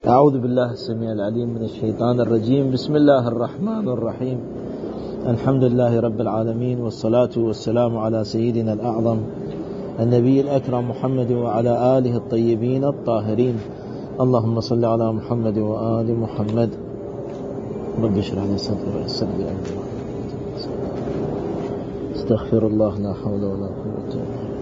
أعوذ بالله السميع العليم من الشيطان الرجيم. بسم الله الرحمن الرحيم. الحمد لله رب العالمين، والصلاة والسلام على سيدنا الأعظم النبي الأكرم محمد وعلى آله الطيبين الطاهرين. اللهم صل على محمد وآل محمد. رب اشرح لي صدري ويسر لي أمري. استغفر الله، لا حول ولا قوة إلا بالله.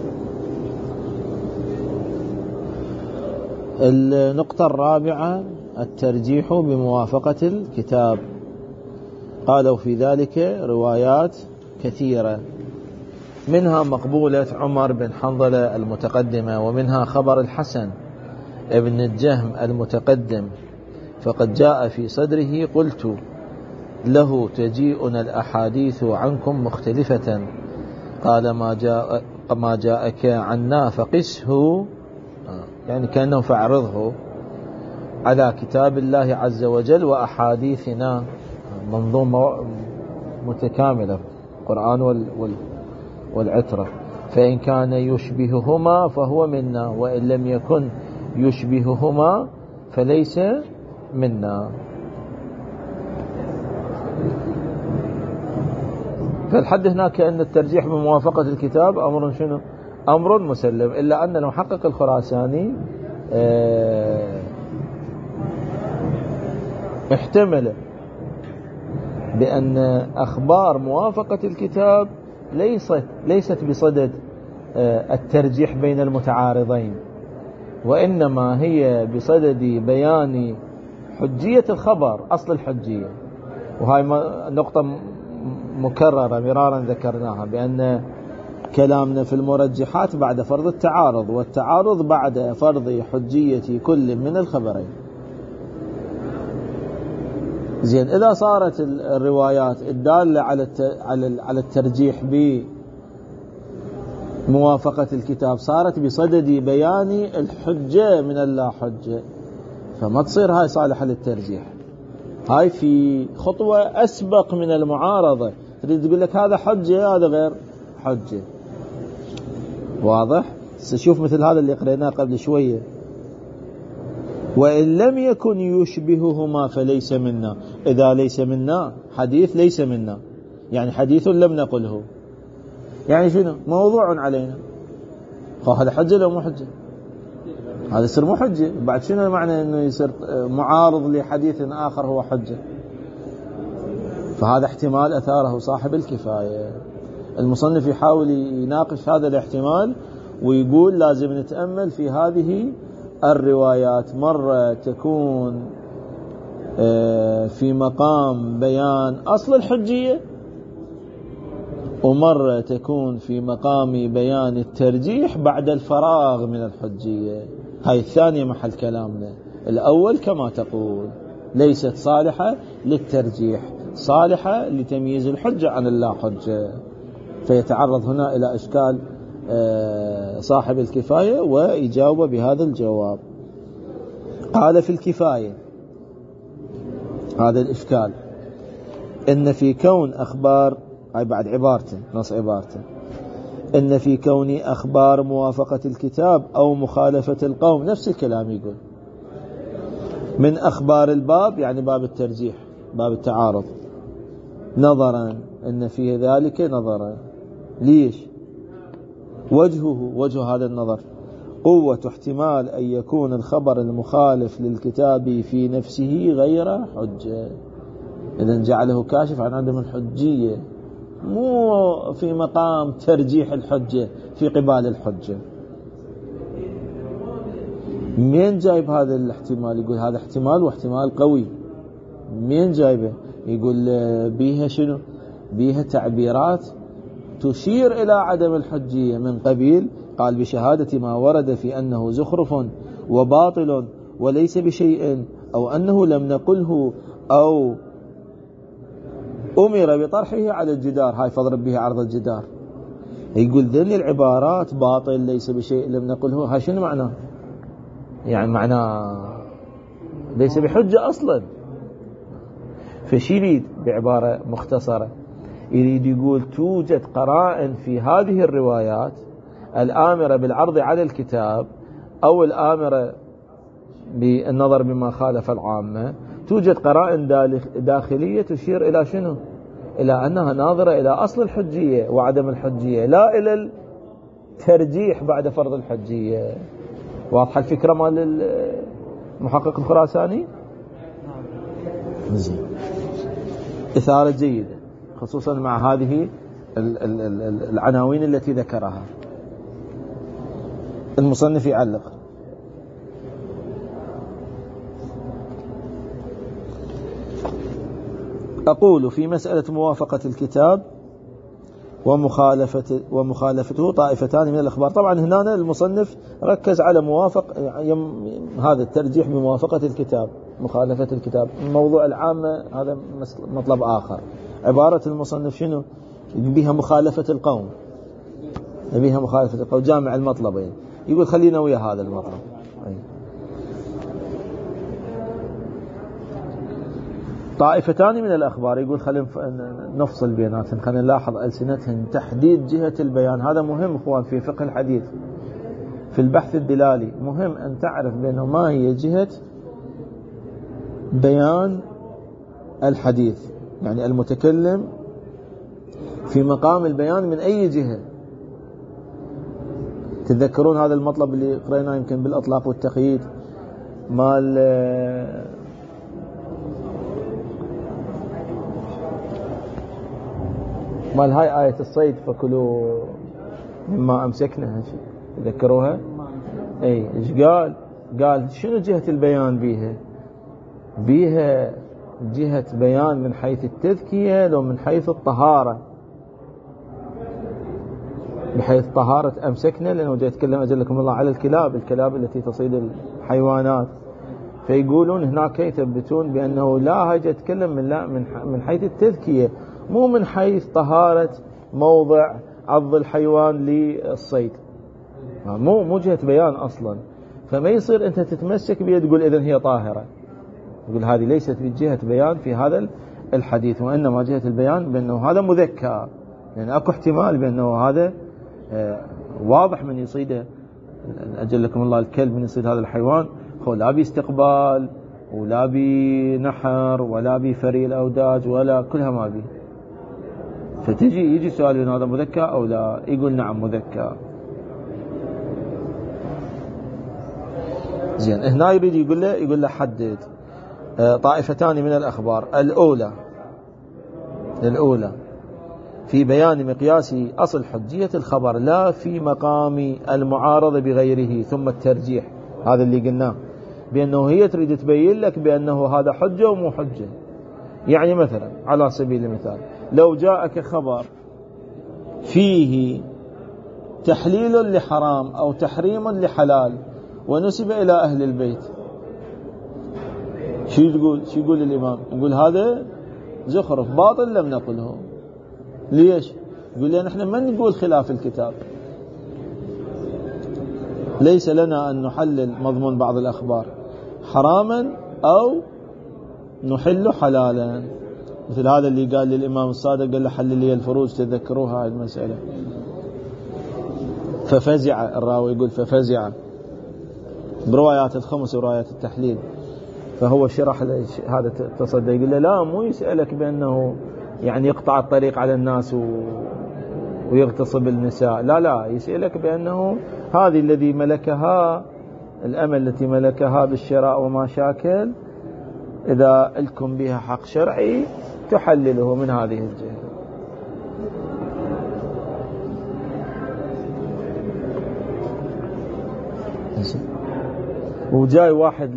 النقطة الرابعة الترجيح بموافقة الكتاب. قالوا في ذلك روايات كثيرة، منها مقبولة عمر بن حنظلة المتقدمة، ومنها خبر الحسن ابن الجهم المتقدم، فقد جاء في صدره قلت له تجيئنا الأحاديث عنكم مختلفة، قال ما جاءك عنا فقسه، يعني كأنه فاعرضه على كتاب الله عز وجل وأحاديثنا، منظومة متكاملة، القرآن والعترة. فإن كان يشبههما فهو منا، وإن لم يكن يشبههما فليس منا. فالحد هناك أن الترجيح بموافقة الكتاب أمر شنو؟ أمر مسلم، إلا أن المحقق الخراساني احتمل بأن أخبار موافقة الكتاب ليست بصدد الترجيح بين المتعارضين، وإنما هي بصدد بيان حجية الخبر، أصل الحجية. وهي نقطة مكررة مرارا ذكرناها، بأن كلامنا في المرجحات بعد فرض التعارض، والتعارض بعد فرض حجية كل من الخبرين. زين، إذا صارت الروايات الدالة على الترجيح بموافقة الكتاب صارت بصدد بيان الحجة من اللا حجة، فما تصير هاي صالحة للترجيح، هاي في خطوة أسبق من المعارضة. تريد تقول لك هذا حجة هذا غير حجة، واضح؟ شوف مثل هذا اللي قريناه قبل شوية، وإن لم يكن يشبههما فليس منا. إذا ليس منا حديث ليس منا، يعني حديث لم نقله، يعني شنو؟ موضوع علينا. هذا حجة لو مو حجة؟ هذا يصير مو حجة. بعد شنو معنى أنه يصير معارض لحديث آخر هو حجة؟ فهذا احتمال أثاره صاحب الكفاية. المصنف يحاول يناقش هذا الاحتمال ويقول لازم نتأمل في هذه الروايات، مرة تكون في مقام بيان أصل الحجية، ومرة تكون في مقام بيان الترجيح بعد الفراغ من الحجية. هاي الثانية محل كلامنا. الأول كما تقول ليست صالحة للترجيح، صالحة لتمييز الحجة عن اللا حجة. فيتعرض هنا إلى إشكال صاحب الكفاية ويجاوب بهذا الجواب. قال في الكفاية هذا الإشكال، إن في كون أخبار، هاي بعد عبارته نص عبارته، إن في كون أخبار موافقة الكتاب أو مخالفة القوم، نفس الكلام يقول، من أخبار الباب، يعني باب الترجيح باب التعارض، نظرا إن في ذلك نظرا. ليش؟ وجه هذا النظر قوة احتمال أن يكون الخبر المخالف للكتاب في نفسه غير حجة، إذن جعله كاشف عن عدم الحجية، مو في مقام ترجيح الحجة في قبال الحجة. مين جايب هذا الاحتمال؟ يقول هذا احتمال واحتمال قوي. مين جايبه؟ يقول بيها شنو؟ بيها تعبيرات تشير إلى عدم الحجية، من قبيل قال بشهادة ما ورد في أنه زخرف وباطل وليس بشيء، أو أنه لم نقله، أو أمر بطرحه على الجدار، هاي فاضرب به عرض الجدار. يقول ذني العبارات باطل ليس بشيء لم نقله، هاي شنو معناه؟ يعني معناه ليس بحجة أصلا. فشي يريد بعبارة مختصرة؟ يريد يقول توجد قرائن في هذه الروايات الآمرة بالعرض على الكتاب أو الآمرة بالنظر بما خالف العامة. توجد قرائن داخلية تشير إلى شنو؟ إلى أنها ناظرة إلى أصل الحجية وعدم الحجية، لا إلى الترجيح بعد فرض الحجية. واضحة الفكرة مال المحقق الخراساني؟ زين، إثارة جيدة خصوصا مع هذه العناوين التي ذكرها. المصنف يعلق: أقول في مسألة موافقة الكتاب ومخالفته طائفتان من الأخبار. طبعا هنا المصنف ركز على هذا الترجيح بموافقة الكتاب، مخالفة الكتاب. موضوع العامة هذا مطلب آخر. عبارة المصنف شنو؟ بها مخالفة القوم، بها مخالفة القوم، جامع المطلبين. يقول خلينا ويا هذا المطلب. طائفتان من الأخبار، يقول خلينا نفصل بيناتهم، خلينا نلاحظ ألسنتهم. تحديد جهة البيان هذا مهم اخوان في فقه الحديث، في البحث الدلالي مهم أن تعرف بأنه ما هي جهة بيان الحديث، يعني المتكلم في مقام البيان من أي جهة. تتذكرون هذا المطلب اللي قرأناه يمكن بالأطلاق والتقييد مال هاي آية الصيد فكلوا مما أمسكنا، تذكروها؟ اي ايش قال شنو جهة البيان بيها جهة بيان من حيث التذكية لو من حيث الطهارة؟ بحيث طهارة أمسكنا، لأنه جاء يتكلم أجلكم الله على الكلاب التي تصيد الحيوانات. فيقولون هناك يثبتون بأنه لا، هاي يتكلم من حيث التذكية، مو من حيث طهارة موضع عض الحيوان للصيد. مو جهة بيان أصلا. فما يصير أنت تتمسك بها تقول إذن هي طاهرة، يقول هذه ليست بجهة بيان في هذا الحديث، وإنما جهة البيان بأنه هذا مذكى، يعني أكو احتمال بأنه هذا واضح من يصيده أجلكم الله الكلب من يصيد هذا الحيوان، لا باستقبال ولا بنحر ولا بفري الأوداج ولا كلها ما بي. يجي سؤال بأن هذا مذكى أو لا، يقول نعم مذكى. زين، هنا يريد يقول له حدد طائفتان من الأخبار. الأولى في بيان مقياس أصل حجية الخبر، لا في مقام المعارضة بغيره، ثم الترجيح. هذا اللي قلناه بأنه هي تريد تبين لك بأنه هذا حجة ومو حجة. يعني مثلا على سبيل المثال لو جاءك خبر فيه تحليل لحرام أو تحريم لحلال ونسب إلى أهل البيت، شو يقول الإمام؟ يقول هذا زخرف باطل لم نقله. ليش؟ يقول لأن احنا ما نقول خلاف الكتاب، ليس لنا أن نحلل مضمون بعض الأخبار حراما أو نحل حلالا. مثل هذا اللي قال للإمام الصادق، قال له حلل لي الفروج، تذكروها هاي المسألة. ففزع الراوي، يقول ففزع بروايات الخمس وروايات التحليل. فهو شرح هذا تصدق، يقول له لا، مو يسألك بأنه يعني يقطع الطريق على الناس ويغتصب النساء، لا، يسألك بأنه هذه الذي ملكها الأمل التي ملكها بالشراء وما شاكل، إذا لكم بها حق شرعي تحلله من هذه الجهة. وجاي واحد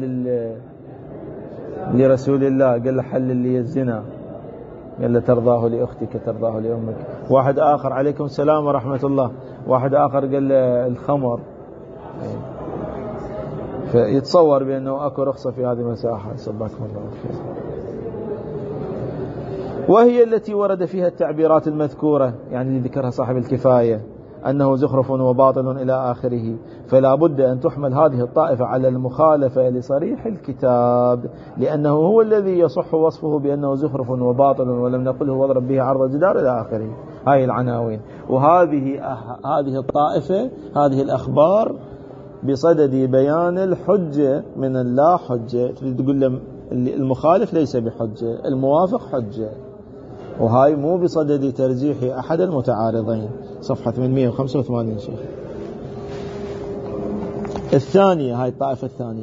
لرسول الله قال له حلل لي الزنا، قال له ترضاه لأختك ترضاه لأمك. واحد آخر عليكم السلام ورحمة الله، واحد آخر قال له الخمر. فيتصور بأنه أكو رخصة في هذه المساحة. صباكم الله خير. وهي التي ورد فيها التعبيرات المذكورة، يعني اللي ذكرها صاحب الكفاية، أنه زخرف وباطل إلى آخره. فلا بد أن تحمل هذه الطائفة على المخالفة لصريح الكتاب، لأنه هو الذي يصح وصفه بأنه زخرف وباطل ولم نقله واضرب به عرض الجدار إلى آخره. هاي العناوين. وهذه الطائفة، هذه الأخبار بصدد بيان الحجة من اللا حجة. تريد تقول له المخالف ليس بحجة، الموافق حجة، وهاي مو بصدد ترجيح أحد المتعارضين. صفحة 885 شيخ. الثانية، هاي الطائفة الثانية،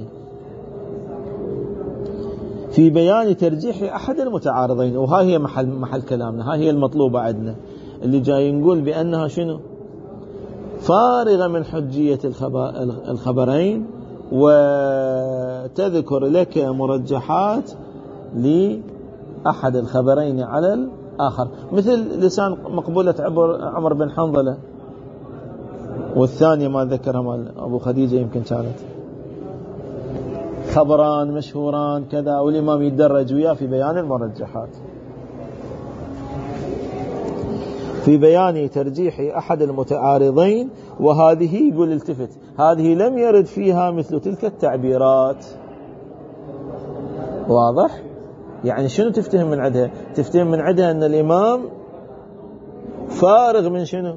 في بيان ترجيح أحد المتعارضين، وهاي هي محل كلامنا، هاي هي المطلوبة عندنا، اللي جاي نقول بأنها شنو؟ فارغة من حجية الخبرين، وتذكر لك مرجحات لأحد الخبرين على الآخر، مثل لسان مقبولة عمر بن حنظلة، والثانية ما ذكرها مال أبو خديجة يمكن كانت، خبران مشهوران كذا، والإمام يدرج وياه في بيان المرجحات. في بيان ترجيح أحد المتعارضين، وهذه يقول التفت، هذه لم يرد فيها مثل تلك التعبيرات. واضح؟ يعني شنو تفتهم من عدها؟ تفتهم من عدها أن الإمام فارغ من شنو؟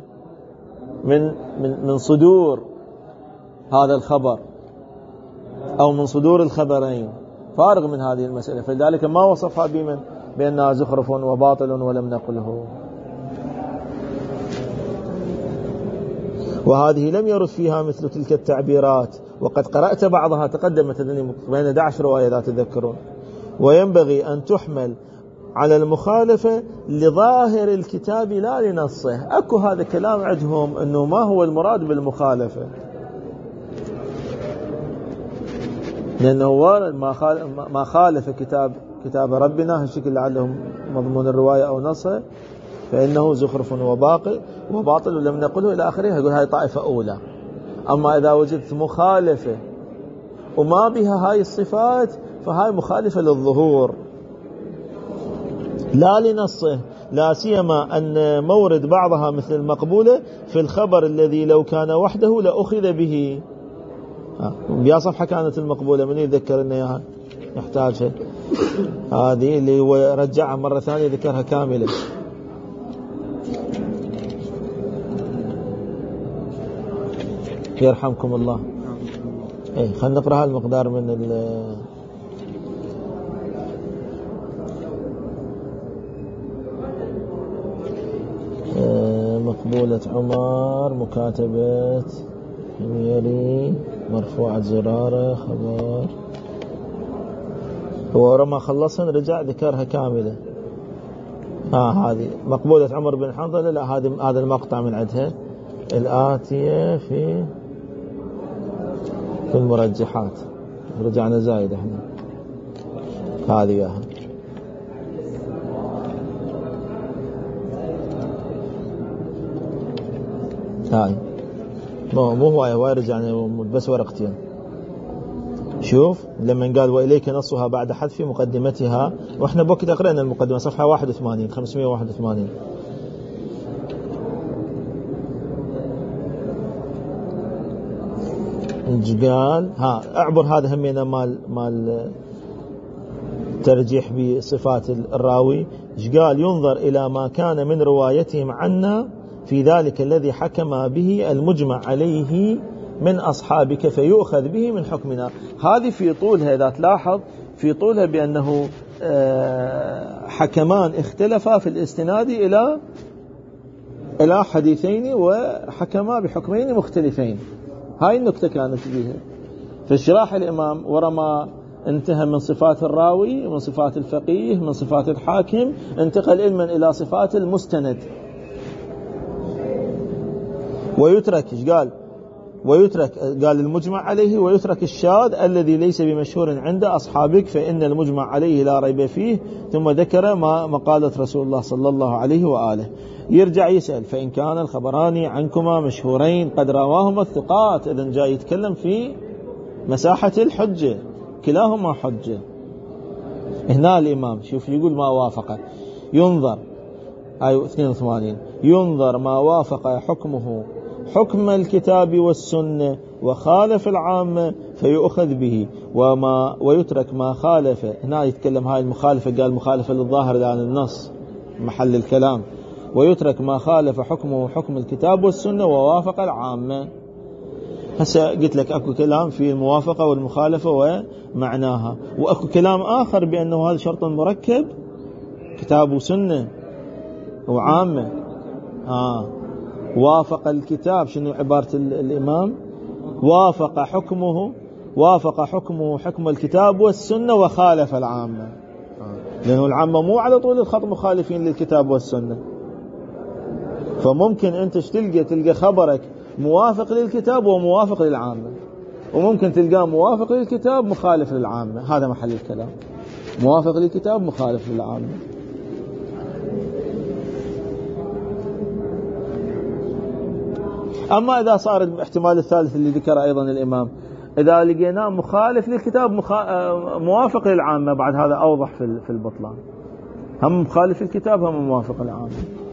من صدور هذا الخبر أو من صدور الخبرين، فارغ من هذه المسألة، فلذلك ما وصفها بأنها زخرف وباطل ولم نقله. وهذه لم يرد فيها مثل تلك التعبيرات، وقد قرأت بعضها، تقدمت بين 11 رواية إذا تذكرون. وينبغي أن تحمل على المخالفة لظاهر الكتاب لا لنصه. أكو هذا كلام عندهم أنه ما هو المراد بالمخالفة، لأنه ما خالف كتاب ربنا هالشكل لعلهم مضمون الرواية أو نصه، فإنه زخرف وباطل ولم نقله إلى آخره. يقول هاي طائفة أولى. أما إذا وجدت مخالفة وما بها هاي الصفات فهاي مخالفة للظهور لا لنصه، لا سيما أن مورد بعضها مثل المقبولة في الخبر الذي لو كان وحده لأخذ به. بيا صفحة كانت المقبولة، من يذكر أنه إياها يحتاجها؟ هذه اللي هو رجعها مرة ثانية ذكرها كاملة. يرحمكم الله. خلنا نقرأ المقدار من مقبولة عمر، مكاتبة حميري، مرفوعة زرارة، خبر. ورما خلصنا رجع ذكرها كاملة. هذه مقبولة عمر بن حنظلة. لا، هذا المقطع من عندها الآتية في المرجحات. رجعنا زايد احنا، هذه وياها. هاي مو هواي رجعنا بس ورقتين. شوف لما قال وإليك نصها بعد حذف مقدمتها، واحنا بوقت قرأنا المقدمة صفحة 81 581. قال اعبر هذا همينا مال ترجيح بصفات الراوي. قال ينظر إلى ما كان من روايتهم عنا في ذلك الذي حكم به المجمع عليه من أصحابك فيؤخذ به من حكمنا. هذه في طولها، إذا تلاحظ في طولها بأنه حكمان اختلفا في الاستناد إلى حديثين وحكما بحكمين مختلفين. هاي النكتة كانت بيها. في الشراح الإمام ورما انتهى من صفات الراوي، من صفات الفقيه، من صفات الحاكم، انتقل علما إلى صفات المستند. ويترك قال المجمع عليه، ويترك الشاذ الذي ليس بمشهور عند أصحابك فإن المجمع عليه لا ريب فيه. ثم ذكر ما قالت رسول الله صلى الله عليه وآله. يرجع يسأل فإن كان الخبران عنكما مشهورين قد رواهما الثقات. إذن جاي يتكلم في مساحة الحجة، كلاهما حجة. هنا الإمام شوف يقول ما وافق، ينظر 82 ينظر ما وافق حكمه حكم الكتاب والسنة وخالف العامة فيؤخذ به، ويترك ما خالف. هنا يتكلم هاي المخالفة، قال مخالفة للظاهر لأن النص محل الكلام. ويترك ما خالف حكمه حكم الكتاب والسنة ووافق العامة. هسه قلت لك اكو كلام في الموافقة والمخالفة ومعناها، واكو كلام اخر بانه هذا شرط مركب، كتاب وسنة وعامة. وافق الكتاب، شنو عبارة الامام؟ وافق حكمه حكم الكتاب والسنة وخالف العامة. لأنه العامة مو على طول الخط مخالفين للكتاب والسنة، فممكن أنت تلقى خبرك موافق للكتاب وموافق للعامة، وممكن تلقاه موافق للكتاب مخالف للعامة. هذا محل الكلام، موافق للكتاب مخالف للعامة. أما إذا صار الاحتمال الثالث اللي ذكر أيضا الإمام، إذا لقيناه مخالف للكتاب موافق للعامة، بعد هذا أوضح في البطلان، هم مخالف الكتاب هم موافق للعامة.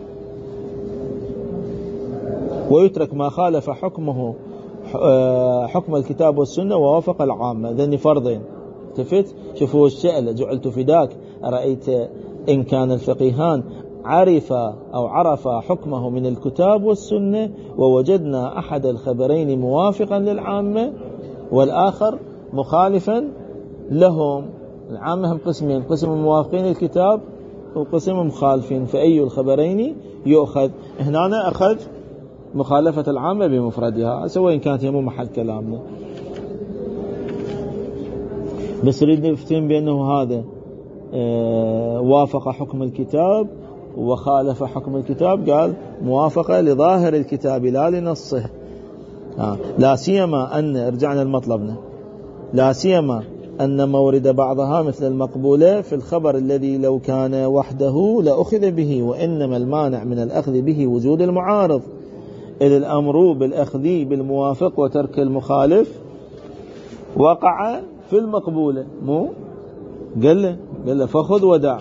ويترك ما خالف حكمه حكم الكتاب والسنة ووافق العامة. ذني فرضين. تفت شوفوا السؤال: جعلت فداك أرأيت إن كان الفقيهان عرف حكمه من الكتاب والسنة ووجدنا أحد الخبرين موافقا للعامة والآخر مخالفا لهم. العامة هم قسمين: قسم موافقين الكتاب وقسم مخالفين، فأي الخبرين يؤخذ؟ هنا أخذ مخالفة العامة بمفردها، سواء إن كانت هي مو محل كلامنا، بس نريد نفتهم بأنه هذا وافق حكم الكتاب وخالف حكم الكتاب، قال موافقة لظاهر الكتاب لا لنصه. لا سيما أن رجعنا لمطلبنا، لا سيما أن مورد بعضها مثل المقبولة في الخبر الذي لو كان وحده لأخذ به، وإنما المانع من الأخذ به وجود المعارض، إذ الأمر بالأخذ بالموافق وترك المخالف وقع في المقبولة. مو قال له فخذ ودع.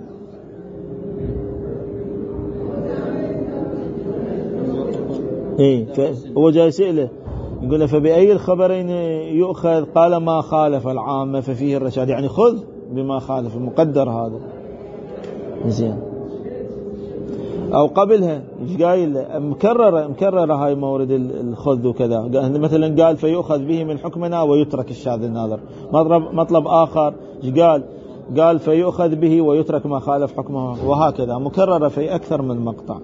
هو جاي يسأله يقول له فبأي الخبرين يؤخذ؟ قال ما خالف العامة ففيه الرشاد، يعني خذ بما خالف، المقدر هذا زين. أو قبلها ايش قايل؟ مكررة هاي مورد الخذ وكذا، مثلا قال فيؤخذ به من حكمنا ويترك الشاذ الناظر. مطلب آخر ايش قال فيؤخذ به ويترك ما خالف حكمه، وهكذا مكررة في أكثر من مقطع.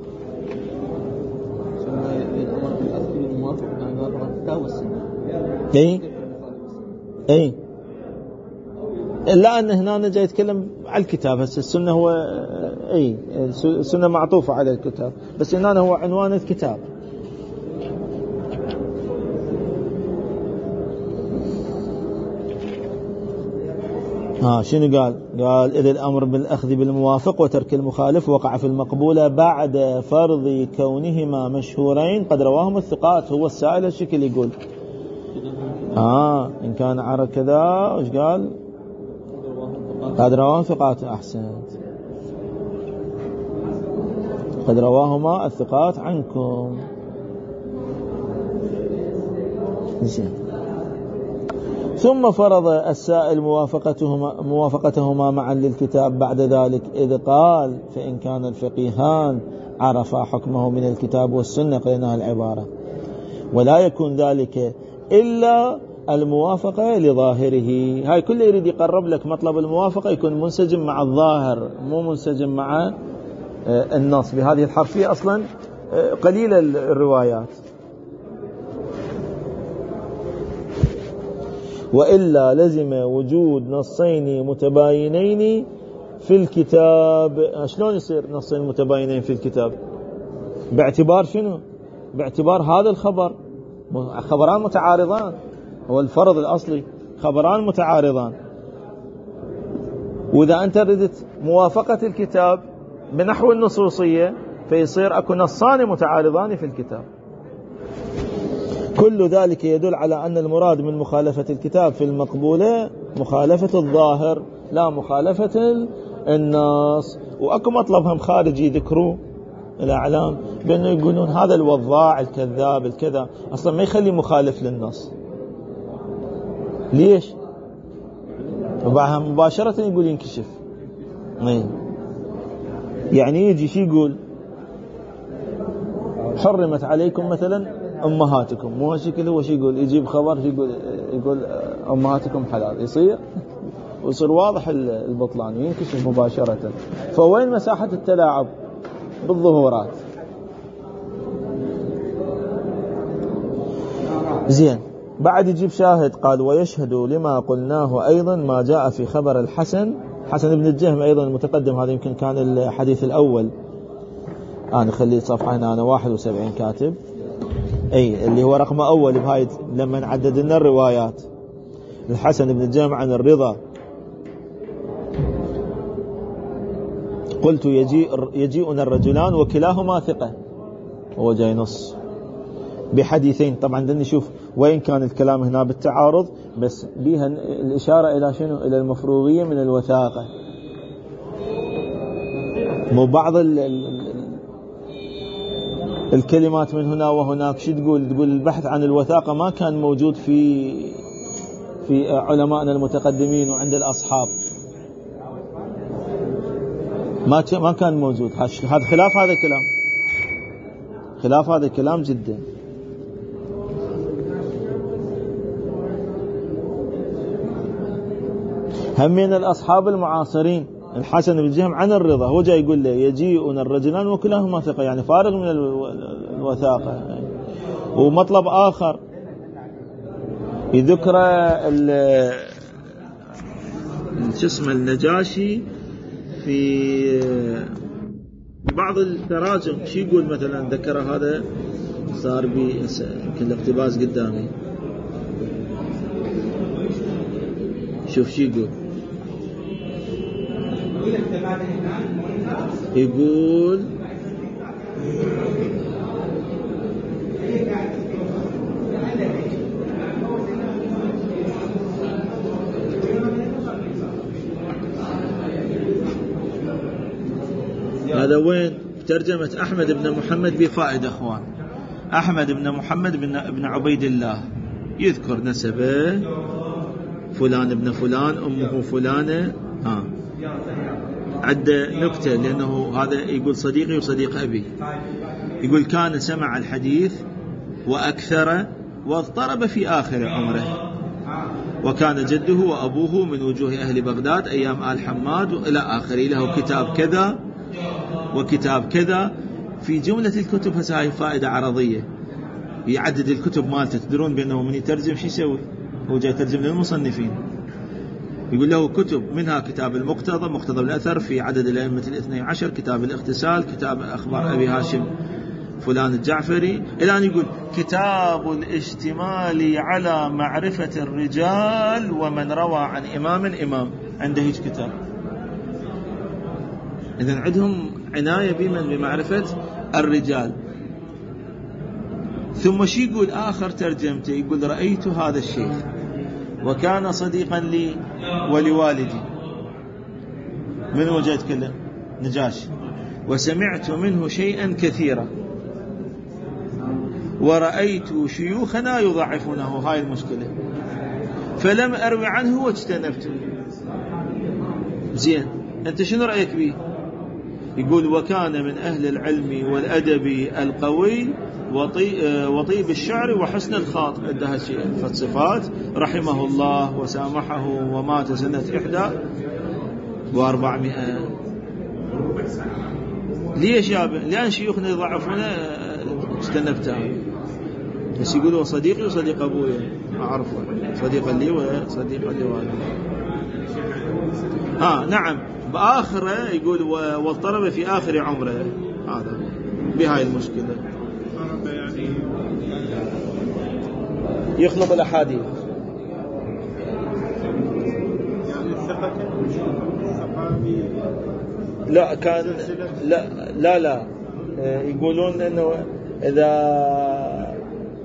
اي لا، ان هنا جاي يتكلم على الكتاب. هسه السنة هو السنة معطوفة على الكتاب، بس هنا هو عنوان الكتاب. شنو قال إذا الأمر بالأخذ بالموافق وترك المخالف وقع في المقبولة بعد فرض كونهما مشهورين قد رواهم الثقات. هو السائل الشكل يقول إن كان عرى كذا وش قال؟ قد رواهم الثقات. أحسنت، قد رواهما الثقات عنكم. زين. ثم فرض السائل موافقتهما معا للكتاب بعد ذلك، إذ قال فإن كان الفقيهان عرفا حكمه من الكتاب والسنة، قلنا العبارة، ولا يكون ذلك إلا الموافقة لظاهره. هاي كله يريد يقرب لك مطلب الموافقة يكون منسجم مع الظاهر، مو منسجم مع النص. بهذه الحرفية أصلا قليلة الروايات. وإلا لزم وجود نصين متباينين في الكتاب. شلون يصير نصين متباينين في الكتاب؟ باعتبار شنو؟ باعتبار هذا الخبر خبران متعارضان، هو الفرض الأصلي خبران متعارضان. وإذا أنت ردت موافقة الكتاب بنحو النصوصية فيصير أكو نصان متعارضان في الكتاب. كل ذلك يدل على أن المراد من مخالفة الكتاب في المقبولة مخالفة الظاهر لا مخالفة النص. وأكو مطلبهم خارجي ذكروه الأعلام بأنه يقولون هذا الوضاع الكذاب الكذا أصلا ما يخلي مخالف للنص. ليش؟ وبعدها مباشرة يقول ينكشف. يعني يجي شي يقول حرمت عليكم مثلا أمهاتكم، مو هالشكل. هو شي يقول، يجيب خبر يقول أمهاتكم حلال، ويصير واضح البطلان وينكشف مباشرة. فوين مساحة التلاعب بالظهورات؟ زين. بعد يجيب شاهد، قال ويشهد لما قلناه أيضا ما جاء في خبر الحسن بن الجهم أيضا المتقدم. هذا يمكن كان الحديث الأول. أنا خلي صفحة هنا، أنا 71 كاتب، أي اللي هو رقم أول بهاي لما نعدد لنا الروايات. الحسن بن الجهم عن الرضا، قلت يجيئنا الرجلان وكلاهما ثقة. هو جاي نص بحديثين. طبعا بدنا نشوف وين كان الكلام هنا بالتعارض، بس بيها الإشارة إلى شنو؟ إلى المفروغية من الوثاقة. مو بعض الكلمات من هنا وهناك شو تقول البحث عن الوثاقة ما كان موجود في علمائنا المتقدمين وعند الأصحاب، ما كان موجود. هذا خلاف هذا الكلام جدا. هم من الأصحاب المعاصرين الحسن بن الجهم عن الرضا، هو جاي يقول له يجيئنا الرجلان وكلاهما ثقة، يعني فارغ من الوثاقة. ومطلب آخر يذكر النجاشي في بعض التراجم. شو يقول مثلا؟ ذكر هذا صار بي يمكن الاقتباس قدامي. شوف شو يقول هذا وين؟ ترجمة أحمد بن محمد بفائدة أخوان. أحمد بن محمد بن عبيد الله، يذكر نسبه فلان ابن فلان، أمه فلانة. عد نكتة، لأنه هذا يقول صديقي وصديق أبي. يقول كان سمع الحديث وأكثر واضطرب في آخر عمره، وكان جده وأبوه من وجوه أهل بغداد أيام آل حماد وإلى آخره، له كتاب كذا وكتاب كذا. في جملة الكتب هاي فائدة عرضية، يعدد الكتب مالته. تدرون بأنه من يترجم شو يسوي؟ هو جاي يترجم للمصنفين، يقول له كتب منها كتاب المقتضى، مقتضى الأثر في عدد الأئمة ال12، كتاب الاغتسال، كتاب أخبار أبي هاشم فلان الجعفري، إلى أن يقول كتاب الاشتمال على معرفة الرجال ومن روى عن إمام. عنده هيك كتاب. إذن عندهم عناية بمعرفة الرجال. ثم شي يقول آخر ترجمته، يقول رأيت هذا الشيخ وكان صديقا لي ولوالدي. من وجد كله؟ نجاشي. وسمعت منه شيئا كثيرا ورأيت شيوخنا يضعفونه. هاي المشكلة. فلم أروي عنه واجتنبته. زين، أنت شنو رأيك به؟ يقول وكان من أهل العلم والأدب القوي وطيب الشعر وحسن الخاط. عندها شيء فالصفات، رحمه الله وسامحه، ومات سنة 1400. ليش يا ابن؟ لأن شيوخنا يضعفون اجتنبته. بس يقولوا صديقي وصديق أبوي، أعرفه صديقا لي وصديقا لوالدي. نعم. بآخره يقول واضطرب في آخر عمره. هذا بهاي المشكلة، يخلط الأحاديث. يعني الثقة صحابي؟ لا كان لا يقولون إنه إذا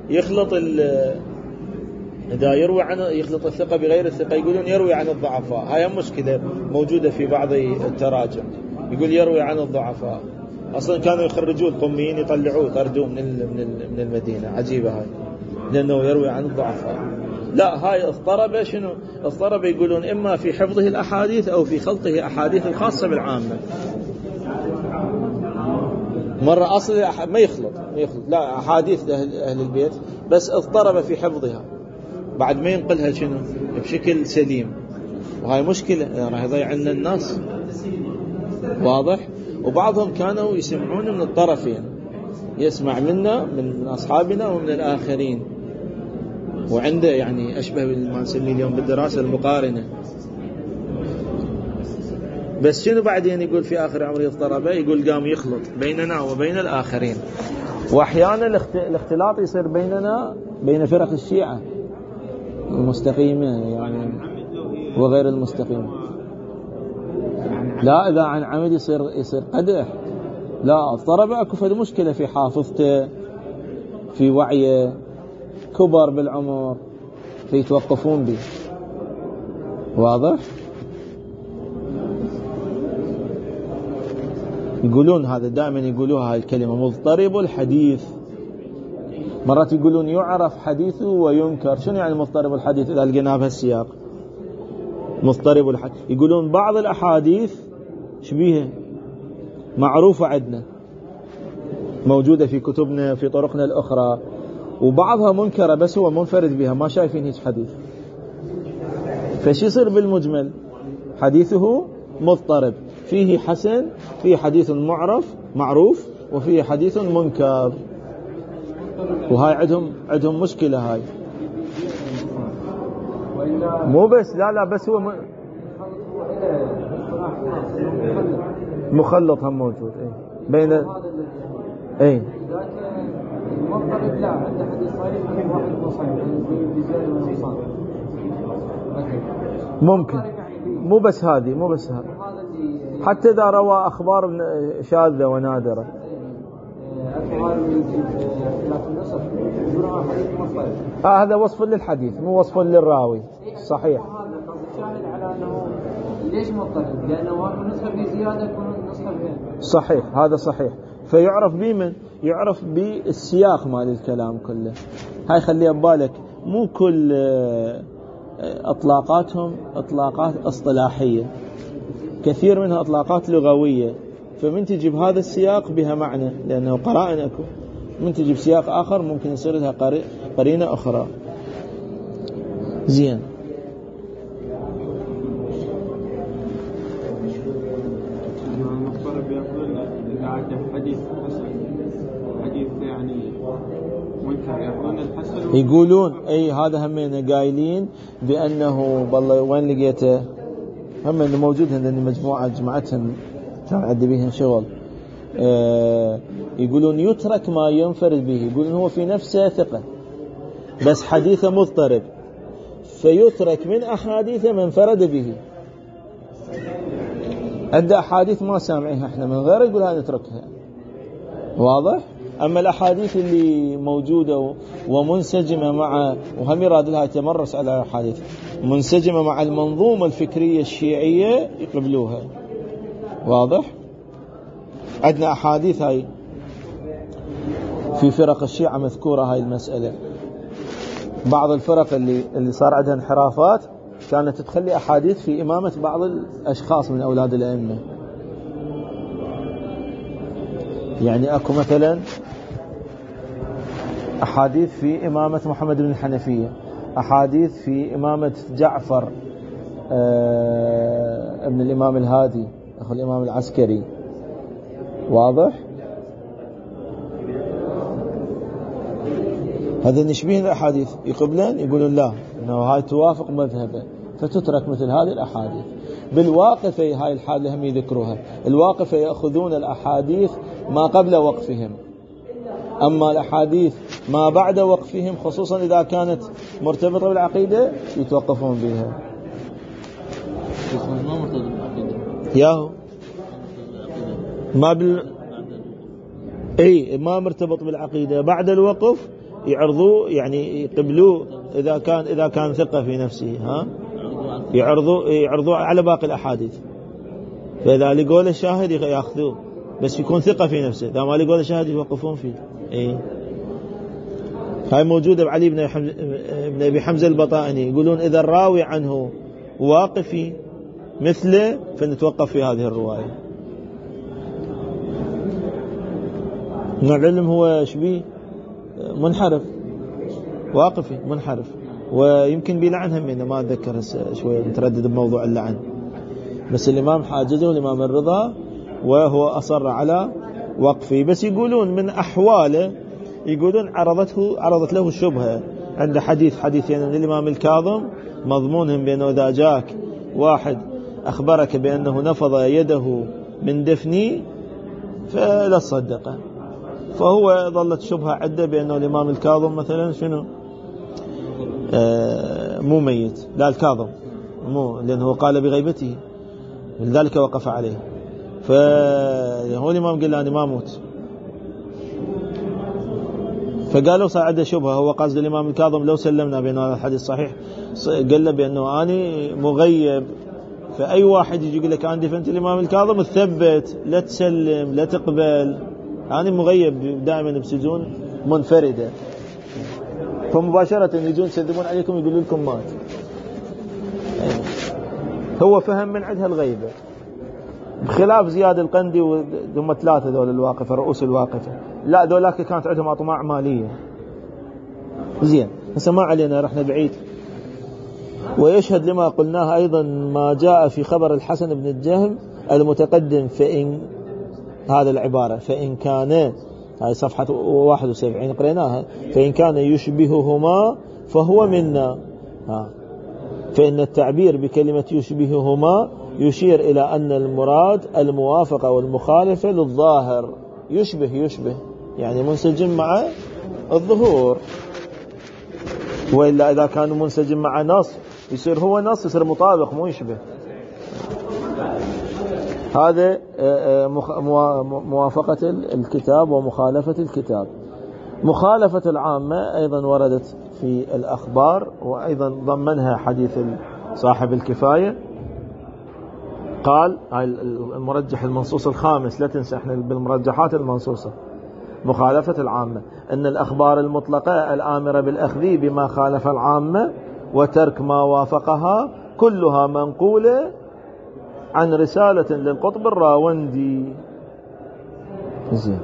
يروي عن يخلط الثقة بغير الثقة، يقولون يروي عن الضعفاء. هاي مشكلة موجودة في بعض التراجم، يقول يروي عن الضعفاء. أصلا كانوا يخرجوه القميين، يطلعوه يطردوه من المدينة. عجيبة هاي، لأنه يروي عن الضعفاء. لا، هاي اضطرب. شنو اضطرب؟ يقولون إما في حفظه الأحاديث أو في خلطه أحاديث الخاصة بالعامة. مرة أصل ما يخلط لا أحاديث أهل البيت بس اضطرب في حفظها بعد ما ينقلها شنو بشكل سليم، وهاي مشكلة راح يضيع عنا الناس. واضح. وبعضهم كانوا يسمعون من الطرفين، يسمع منا من أصحابنا ومن الآخرين، وعنده يعني أشبه ما نسميه اليوم بالدراسة المقارنة. بس شنو بعدين يقول في آخر عمره اضطرب، يقول قام يخلط بيننا وبين الآخرين. وأحيانا الاختلاط يصير بيننا بين فرق الشيعة المستقيمة يعني وغير المستقيمة. لا إذا عن عمد يصير قدح. لا اضطرب أكو فد مشكلة في حافظته في وعيه، كبر بالعمر فيتوقفون به. واضح. يقولون هذا دائما يقولوها هاي الكلمة مضطرب الحديث. مرات يقولون يعرف حديثه وينكر. شنو يعني مضطرب الحديث إذا لقيناه بهالسياق؟ مضطرب الحديث يقولون بعض الأحاديث شبيهة معروفة عندنا موجودة في كتبنا في طرقنا الأخرى، وبعضها منكرة بس هو منفرد بها ما شايفين هيك حديث. فشي يصير بالمجمل حديثه مضطرب، فيه حسن، فيه حديث معروف وفيه حديث منكر. وهاي عندهم مشكلة هاي. مو بس لا بس هو مخلط هم موجود بين اي المضطرب لا عنده حديث صحيح واحد مصحيح بزيادة من الصحيح ممكن. مو بس هذه حتى إذا روى أخبار شاذة ونادرة هذا وصف للحديث مو وصف للراوي. صحيح. على أنه ليش مضطرب؟ لأنه نسخة بزيادة يكون نسخة بين. صحيح. هذا صحيح. فيعرف بمن؟ يعرف بالسياق مال الكلام كله. هاي خليها ببالك، مو كل أطلاقاتهم أطلاقات اصطلاحية، كثير منها أطلاقات لغوية. فمن تجيب هذا السياق بها معنى لأنه قرائن أكو، من تجيب سياق آخر ممكن يصير لها قرينة أخرى. زين. المضطرب يقول إذا عاد حديث يعني منكر يقولون الحسن، يقولون أي هذا همين قايلين بأنه بالله وين لقيته هم إنه موجود عندنا مجموعة جمعتهم كان عندي بيهم شغل. يقولون يترك ما ينفرد به، يقولون هو في نفسه ثقة بس حديثه مضطرب فيترك من أحاديثه من فرد به. عند أحاديث ما سامعيها احنا من غير يقولها نتركها. واضح. أما الأحاديث اللي موجودة ومنسجمة مع، وهم يراد لها تمرس على الأحاديث منسجمة مع المنظومة الفكرية الشيعية يقبلوها. واضح. عندنا أحاديث هاي في فرق الشيعة مذكورة هاي المسألة. بعض الفرق اللي صار عندها انحرافات كانت تخلي أحاديث في إمامة بعض الأشخاص من أولاد الأئمة. يعني أكو مثلا أحاديث في إمامة محمد بن الحنفية، أحاديث في إمامة جعفر ابن الإمام الهادي أخو الإمام العسكري. واضح. هذا نشبيه الأحاديث يقبلن يقولون لا إنه هاي توافق مذهبه فتترك مثل هذه الأحاديث. بالواقفة هاي الحالة هم يذكروها، الواقفة يأخذون الأحاديث ما قبل وقفهم، أما الأحاديث ما بعد وقفهم خصوصا إذا كانت مرتبطة بالعقيدة يتوقفون بها. ما مرتبط بالعقيدة ياهو ما مرتبط بالعقيدة بعد الوقف يعرضوه يعني يقبلوه إذا كان ثقة في نفسه يعرضوه على باقي الأحاديث. فإذا لقوا له الشاهد يأخذوه بس يكون ثقة في نفسه، إذا ما لقوا له الشاهد يوقفون فيه. هاي موجودة بعلي بن أبي حمزة البطائني، يقولون إذا الراوي عنه واقفي مثله فنتوقف في هذه الرواية. نوع العلم هو شبيه منحرف واقفي منحرف، ويمكن بلعن همينه ما أتذكر شوية متردد بموضوع اللعن، بس الإمام حاجزه الإمام الرضا وهو أصر على وقفه. بس يقولون من أحواله، يقولون عرضت له الشبهة عند حديثين من الإمام الكاظم مضمونهم بأنه إذا جاك واحد أخبرك بأنه نفض يده من دفني فلا تصدقه، فهو ظلت شبهة عدة بأنه الإمام الكاظم مثلا شنو مو ميت، لا الكاظم مو، لأنه قال بغيبته لذلك وقف عليه، فهو الإمام قال له أنا ما أموت، فقالوا صار عنده شبهة. هو قصد الإمام الكاظم لو سلمنا بأنه هذا الحديث صحيح قال له بأنه أنا مغيب، فأي واحد يجي يقول لك أنا دفنت الإمام الكاظم تثبت، لا تسلم لا تقبل، أنا مغيب دائما بسجون منفردة، فمباشرة يجون يسلمون عليكم يقولوا لكم مات. هو فهم من عندها الغيبة، بخلاف زياد القندي وهم ثلاثة دول الواقفة رؤوس الواقفة، لا ذولاك كانت عندهم أطماع مالية. زين هسه ما علينا رحنا بعيد. ويشهد لما قلناه أيضا ما جاء في خبر الحسن بن الجهم المتقدم، فإن هذا العبارة فإن كان، هاي صفحة 71 قريناها، فإن كان يشبههما فهو منا. فإن التعبير بكلمة يشبههما يشير إلى أن المراد الموافقة والمخالفة للظاهر. يشبه يعني منسجم مع الظهور، وإلا إذا كان منسجم مع نص يصير هو نص، يصير مطابق مو يشبه. هذا موافقة الكتاب ومخالفة الكتاب. مخالفة العامة أيضا وردت في الأخبار، وأيضا ضمنها حديث صاحب الكفاية. قال المرجح المنصوص الخامس، لا تنسى احنا بالمرجحات المنصوصة مخالفة العامة، أن الأخبار المطلقة الآمرة بالأخذ بما خالف العامة وترك ما وافقها كلها منقولة عن رسالة للقطب الراوندي. زين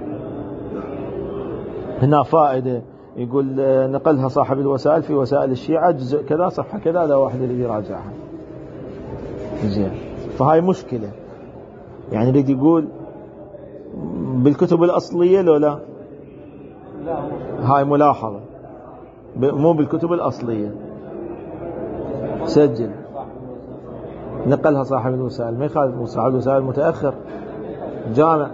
هنا فائدة، يقول نقلها صاحب الوسائل في وسائل الشيعة جزء كذا صفحة كذا، لا واحد اللي يراجعها. زين فهاي مشكلة، يعني يريد يقول بالكتب الأصلية لو لا، هاي ملاحظة مو بالكتب الأصلية. سجل نقلها صاحب الوسائل، ما يخالف صاحب الوسائل متأخر جامع.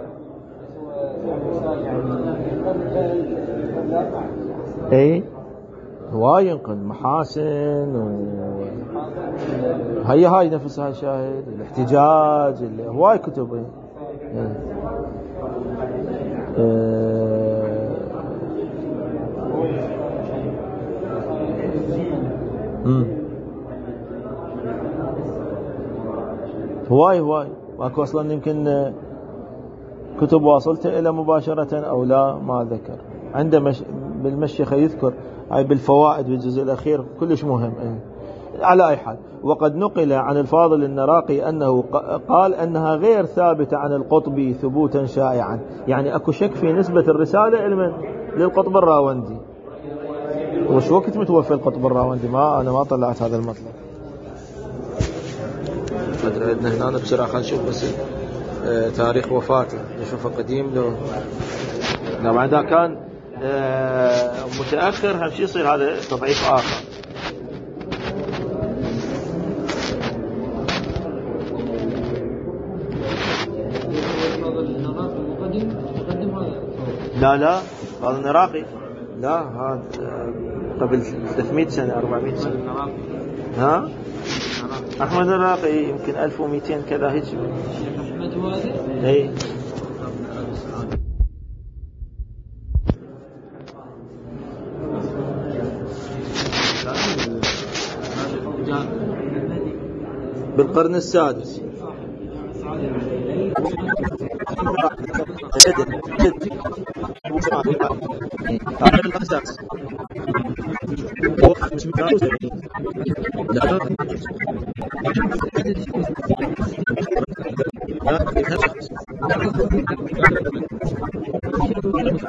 اي هواي ينقل محاسن هاي نفسها شاهد الاحتجاج هواي كتب. هواي واكو اصلا يمكن كتب واصلت الى مباشرة او لا ما ذكر. عنده بالمشيخة يذكر هاي بالفوائد بالجزء الاخير كلش مهم. على اي حال، وقد نقل عن الفاضل النراقي انه قال انها غير ثابتة عن القطبي ثبوتا شائعا، يعني اكو شك في نسبة الرسالة علما للقطب الراوندي. وش وقت متوفى القطب الراوندي؟ انا ما طلعت هذا المطلب. عندنا هنا بسرعة خلينا نشوف بس تاريخ وفاته، نشوفه قديم لو طبعا إذا كان متأخر همشي يصير هذا تضعيف آخر. لا هذا النراقي، لا هذا قبل 300 سنة 400 سنة. ها أحمد الراقي يمكن 1200 كذا هيك. أحمد هذا؟ إيه. بالقرن السادس.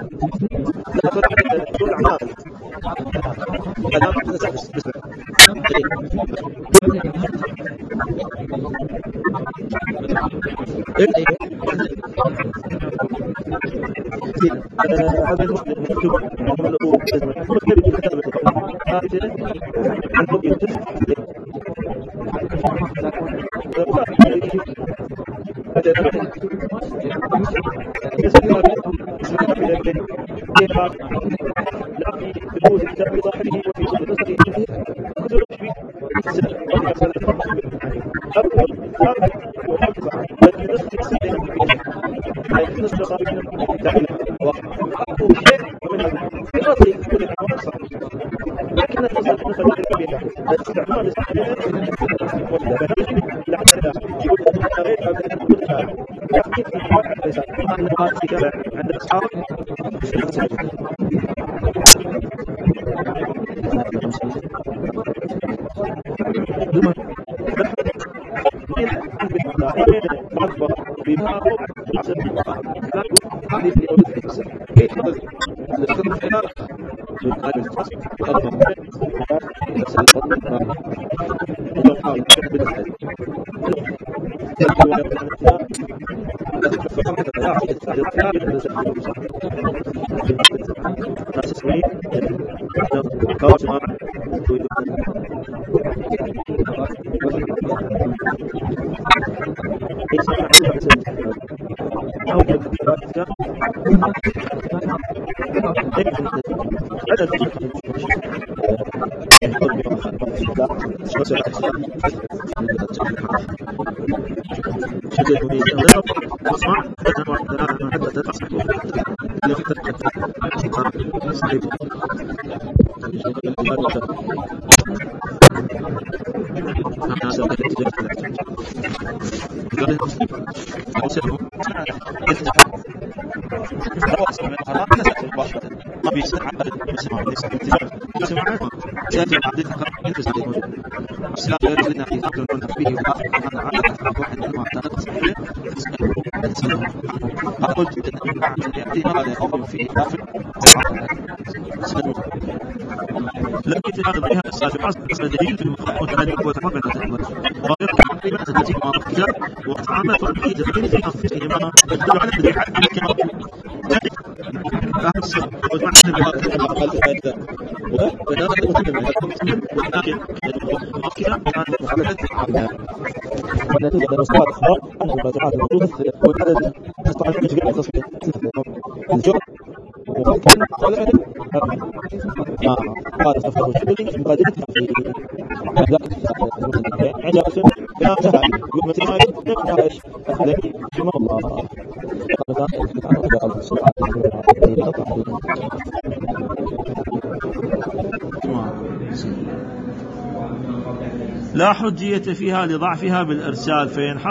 لا حجية فيها لضعفها بالإرسال،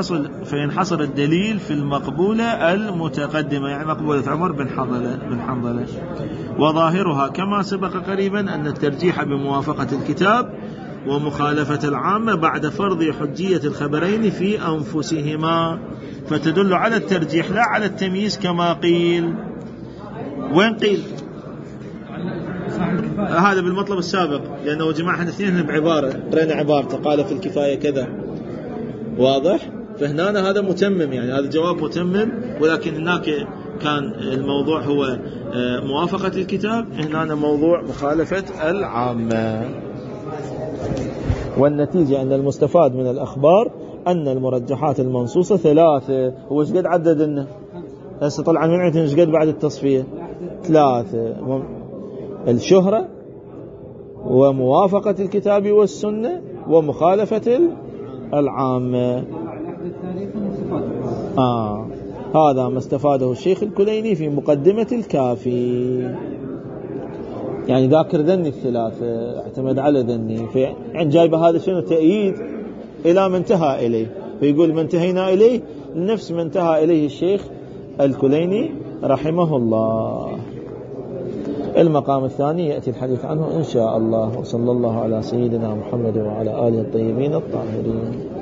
فينحصر الدليل في المقبولة المتقدمة، يعني مقبولة عمر بن حنظلة. وظاهرها كما سبق قريبا أن الترجيح بموافقة الكتاب ومخالفة العامة بعد فرض حجية الخبرين في أنفسهما، فتدل على الترجيح لا على التمييز كما قيل. وين قيل؟ هذا بالمطلب السابق، لأنه جماعة الاثنين بعبارة قرأنا عبارته قال في الكفاية كذا، واضح؟ فهنا هذا متمم، يعني هذا جواب متمم، ولكن هناك كان الموضوع هو موافقة الكتاب، هنا موضوع مخالفة العامة. والنتيجة أن المستفاد من الأخبار أن المرجحات المنصوصة ثلاثة. هو ايش قد عدد لنا؟ هسه طلع من عندنا ايش قد بعد التصفية؟ ثلاثة: الشهرة، وموافقة الكتاب والسنة، ومخالفة العامة. هذا ما استفاده الشيخ الكليني في مقدمة الكافي، يعني ذاكر ذني الثلاثة، اعتمد على ذني، يعني جايبه هذا شنو تأييد إلى ما انتهى إليه، فيقول ما انتهينا إليه نفس ما انتهى إليه الشيخ الكليني رحمه الله. المقام الثاني يأتي الحديث عنه إن شاء الله. وصلى الله على سيدنا محمد وعلى آله الطيبين الطاهرين.